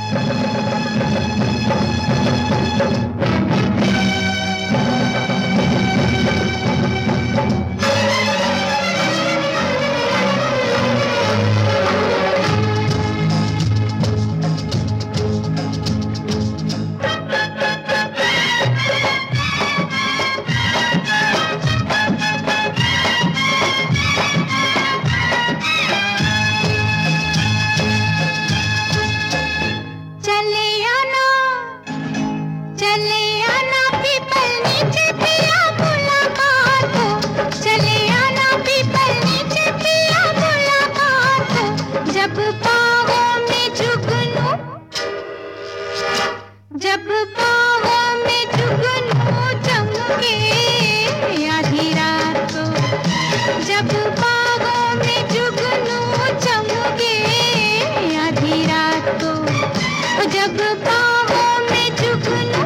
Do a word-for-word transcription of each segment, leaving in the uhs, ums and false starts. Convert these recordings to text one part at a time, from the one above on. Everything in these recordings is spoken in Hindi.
जब बाहों में जुगनू चमके आधी रात को, जब बाहों में जुगनू चमके आधी रात को, जब बाहों में जुगनू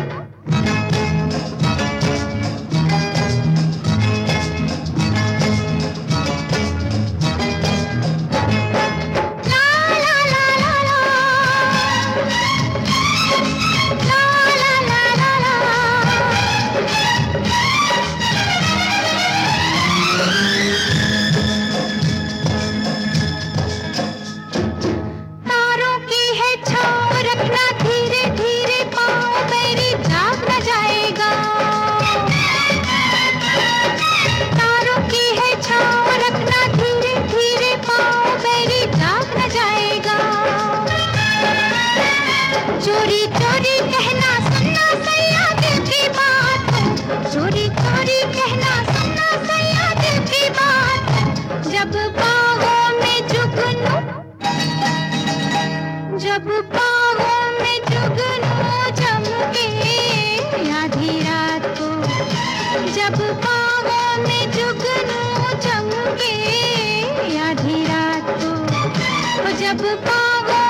चोरी चोरी कहना सुनना सैया दिल की बात, चोरी चोरी कहना सुनना सैया दिल की बात। जब बाहों में जुगनू, जब बाहों में जुगनू चमके आधी रात को, जब बाहों में जुगनू चमके आधी रात को, जब बाहों